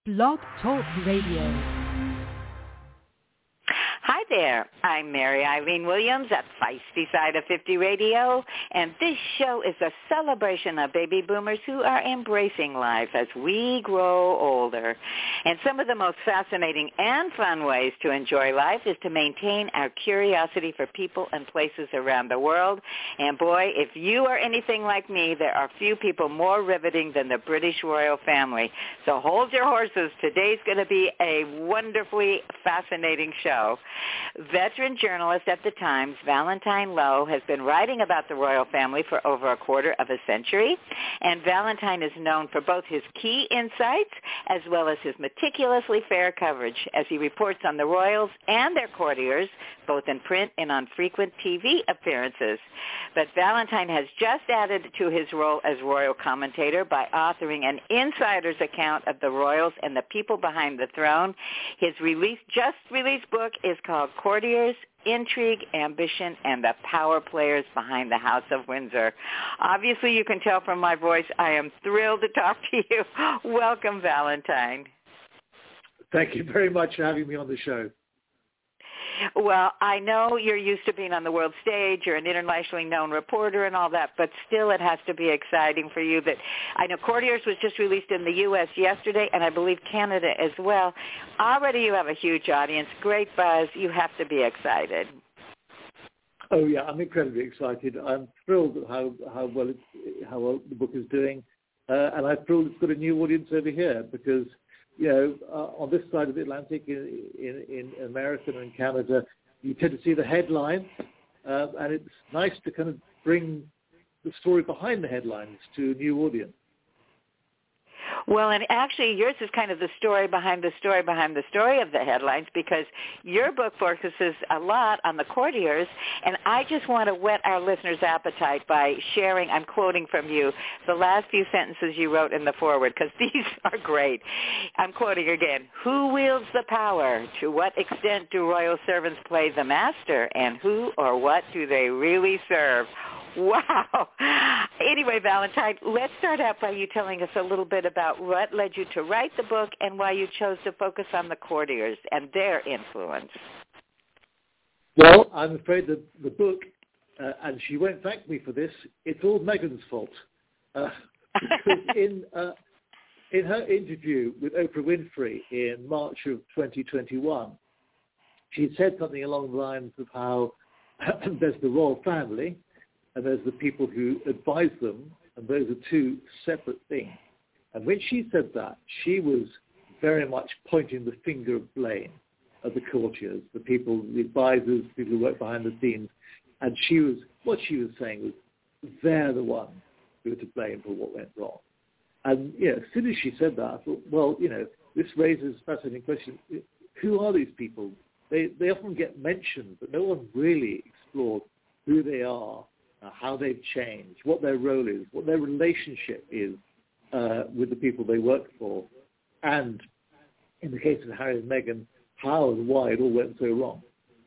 Blog Talk Radio. Hi there, I'm Mary Eileen Williams at Feisty Side of 50 Radio, and this show is a celebration of baby boomers who are embracing life as we grow older. And some of the most fascinating and fun ways to enjoy life is to maintain our curiosity for people and places around the world. And boy, if you are anything like me, there are few people more riveting than the British royal family. So hold your horses. Today's going to be a wonderfully fascinating show. Veteran journalist at the Times, Valentine Lowe, has been writing about the royal family for over a quarter of a century, and Valentine is known for both his key insights as well as his meticulously fair coverage as he reports on the royals and their courtiers, both in print and on frequent TV appearances. But Valentine has just added to his role as royal commentator by authoring an insider's account of the royals and the people behind the throne. His just released book is called Courtiers, Intrigue, Ambition, and the Power Players Behind the House of Windsor. Obviously, you can tell from my voice, I am thrilled to talk to you. Welcome, Valentine. Thank you very much for having me on the show. Well, I know you're used to being on the world stage. You're an internationally known reporter and all that, but still it has to be exciting for you that I know Courtiers was just released in the U.S. yesterday, and I believe Canada as well. Already you have a huge audience, great buzz. You have to be excited. Oh, yeah, I'm incredibly excited. I'm thrilled at how well the book is doing, and I'm thrilled it's got a new audience over here because, you know, on this side of the Atlantic, in America and in Canada, you tend to see the headline, and it's nice to kind of bring the story behind the headlines to a new audience. Well, and actually yours is kind of the story behind the story behind the story of the headlines, because your book focuses a lot on the courtiers, and I just want to whet our listeners' appetite by sharing, I'm quoting from you, the last few sentences you wrote in the foreword, because these are great. I'm quoting again. Who wields the power? To what extent do royal servants play the master? And who or what do they really serve? Wow. Anyway, Valentine, let's start out by you telling us a little bit about what led you to write the book and why you chose to focus on the courtiers and their influence. Well, I'm afraid that the book, and she won't thank me for this, it's all Meghan's fault. Because in her interview with Oprah Winfrey in March of 2021, she said something along the lines of how there's the royal family, and there's the people who advise them, and those are two separate things. And when she said that, she was very much pointing the finger of blame at the courtiers, the people, the advisors, the people who work behind the scenes. And what she was saying was, they're the ones who are to blame for what went wrong. And, you know, as soon as she said that, I thought, well, you know, this raises a fascinating question. Who are these people? They often get mentioned, but no one really explored who they are, how they've changed, what their role is, what their relationship is with the people they work for, and in the case of Harry and Meghan, how and why it all went so wrong.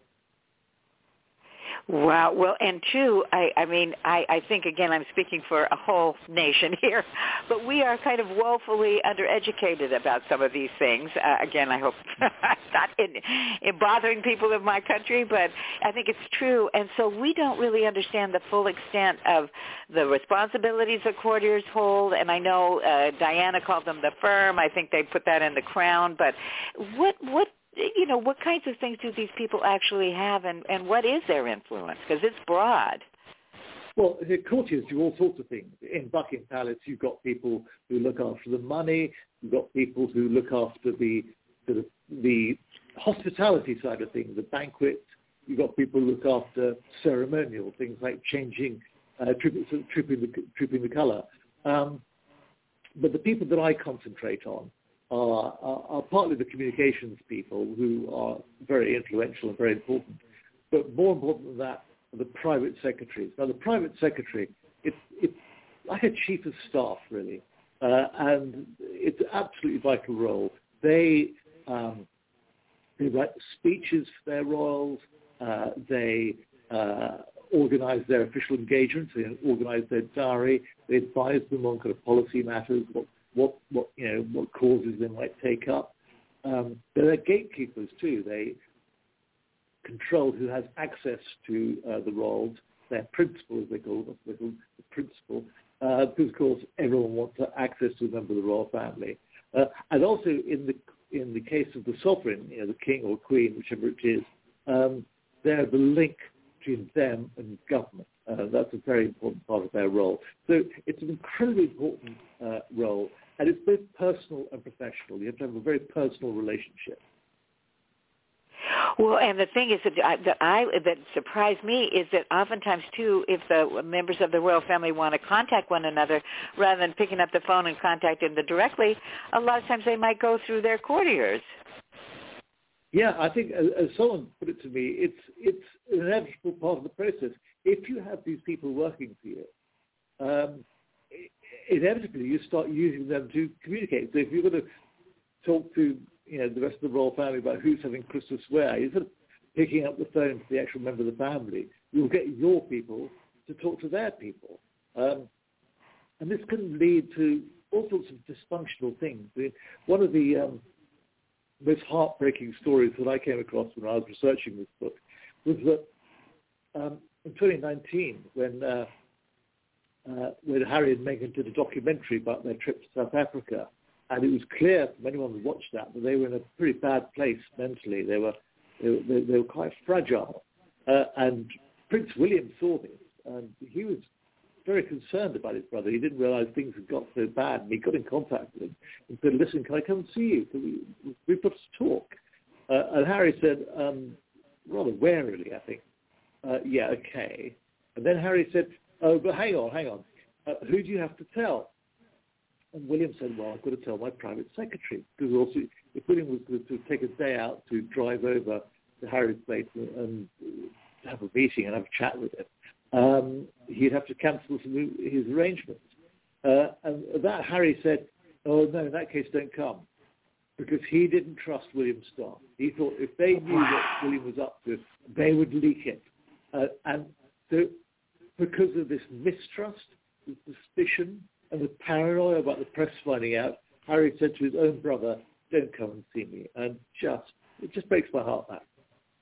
Wow. Well, and two, I think, again, I'm speaking for a whole nation here, but we are kind of woefully undereducated about some of these things. Again, I hope I'm not in bothering people of my country, but I think it's true. And so we don't really understand the full extent of the responsibilities that courtiers hold. And I know Diana called them the firm. I think they put that in the crown. But what kinds of things do these people actually have, and what is their influence? Because it's broad. Well, the courtiers do all sorts of things. In Buckingham Palace, you've got people who look after the money. You've got people who look after the hospitality side of things, the banquets. You've got people who look after ceremonial things like changing, trooping the colour. But the people that I concentrate on are partly the communications people who are very influential and very important. But more important than that are the private secretaries. Now, the private secretary, it's like a chief of staff, really, and it's an absolutely vital role. They write speeches for their royals. They organize their official engagements. They organize their diary. They advise them on kind of policy matters, what causes they might take up. They're gatekeepers too. They control who has access to the royals. Their principal, as they call them, the principal, because of course everyone wants access to a member of the royal family. And also in the case of the sovereign, the king or queen, whichever it is, they're the link between them and government. That's a very important part of their role. So it's an incredibly important role, and it's both personal and professional. You have to have a very personal relationship. Well, and the thing is that surprised me is that oftentimes, too, if the members of the royal family want to contact one another, rather than picking up the phone and contacting them directly, a lot of times they might go through their courtiers. Yeah, I think, as someone put it to me, it's an inevitable part of the process. If you have these people working for you, inevitably you start using them to communicate. So if you're going to talk to the rest of the royal family about who's having Christmas where, instead of picking up the phone to the actual member of the family, you'll get your people to talk to their people. And this can lead to all sorts of dysfunctional things. One of the most heartbreaking stories that I came across when I was researching this book was that in 2019, when Harry and Meghan did a documentary about their trip to South Africa, and it was clear from anyone who watched that they were in a pretty bad place mentally. They were quite fragile. And Prince William saw this, and he was very concerned about his brother. He didn't realize things had got so bad, and he got in contact with him and said, "Listen, can I come and see you? We've got to talk." And Harry said, rather warily, I think, "Yeah, okay." And then Harry said, "Oh, but hang on. Who do you have to tell?" And William said, "Well, I've got to tell my private secretary." Because also, if William was going to take a day out to drive over to Harry's place and have a meeting and have a chat with him, he'd have to cancel his arrangements. And that Harry said, "Oh, no, in that case, don't come." Because he didn't trust William's staff. He thought if they knew what William was up to, they would leak it. And so because of this mistrust, the suspicion, and the paranoia about the press finding out, Harry said to his own brother, "Don't come and see me." And it just breaks my heart, that.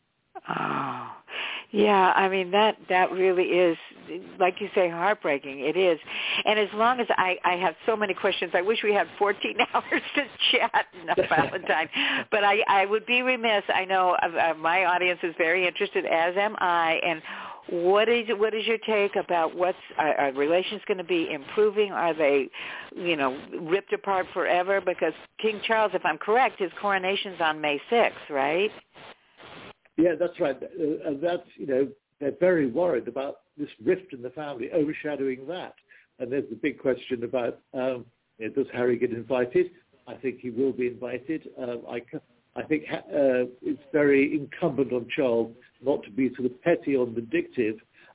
Oh, yeah. I mean, that really is, like you say, heartbreaking. It is. And as long as I have so many questions, I wish we had 14 hours to chat, Valentine. But I would be remiss. I know my audience is very interested, as am I. And what is your take about are relations going to be improving? Are they, ripped apart forever? Because King Charles, if I'm correct, his coronation's on May 6th, right? Yeah, that's right. And that's, they're very worried about this rift in the family overshadowing that. And there's the big question about, does Harry get invited? I think he will be invited. I think it's very incumbent on Charles not to be sort of petty or vindictive.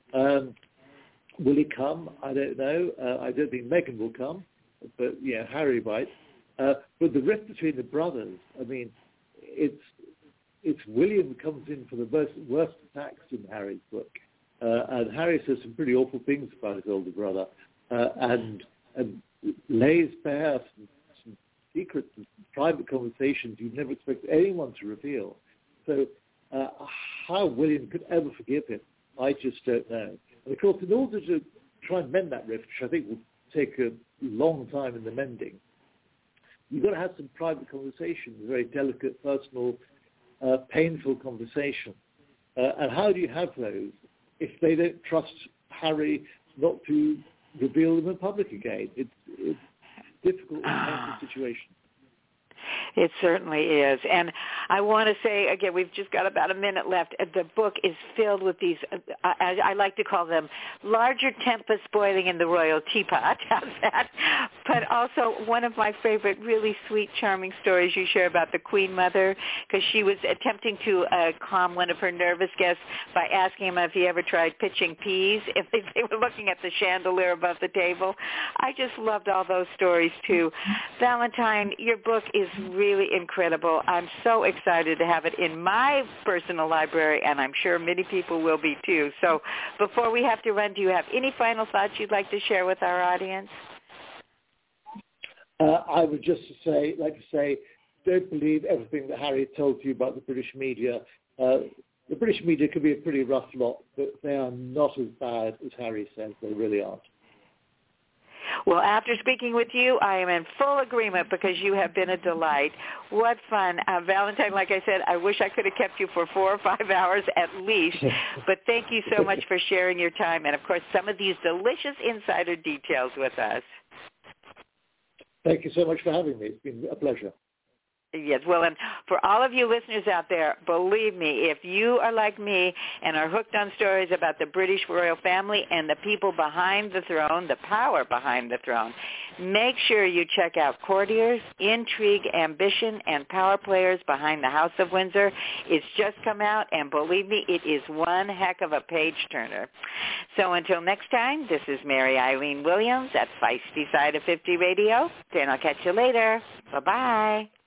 Will he come? I don't know. I don't think Meghan will come, but Harry might. But the rift between the brothers, I mean, it's William comes in for the worst attacks in Harry's book, and Harry says some pretty awful things about his older brother, and lays bare some secrets and private conversations you'd never expect anyone to reveal. So how William could ever forgive him, I just don't know. And of course, in order to try and mend that rift, which I think will take a long time in the mending, you've got to have some private conversations, very delicate, personal, painful conversation. And how do you have those if they don't trust Harry not to reveal them in public again? It's difficult situation. It certainly is. And I want to say, again, we've just got about a minute left. The book is filled with these, I like to call them larger tempests boiling in the royal teapot. How's that? But also one of my favorite really sweet, charming stories you share about the Queen Mother, because she was attempting to calm one of her nervous guests by asking him if he ever tried pitching peas, if they were looking at the chandelier above the table. I just loved all those stories, too. Valentine, your book is really incredible. I'm so excited to have it in my personal library, and I'm sure many people will be too. So before we have to run, do you have any final thoughts you'd like to share with our audience? I would just like to say, don't believe everything that Harry told you about the British media. The British media can be a pretty rough lot, but they are not as bad as Harry says. They really aren't. Well, after speaking with you, I am in full agreement because you have been a delight. What fun. Valentine, like I said, I wish I could have kept you for 4 or 5 hours at least. But thank you so much for sharing your time and, of course, some of these delicious insider details with us. Thank you so much for having me. It's been a pleasure. Yes, well, and for all of you listeners out there, believe me, if you are like me and are hooked on stories about the British royal family and the people behind the throne, the power behind the throne, make sure you check out Courtiers, Intrigue, Ambition, and Power Players Behind the House of Windsor. It's just come out, and believe me, it is one heck of a page-turner. So until next time, this is Mary Eileen Williams at Feisty Side of 50 Radio, and I'll catch you later. Bye-bye.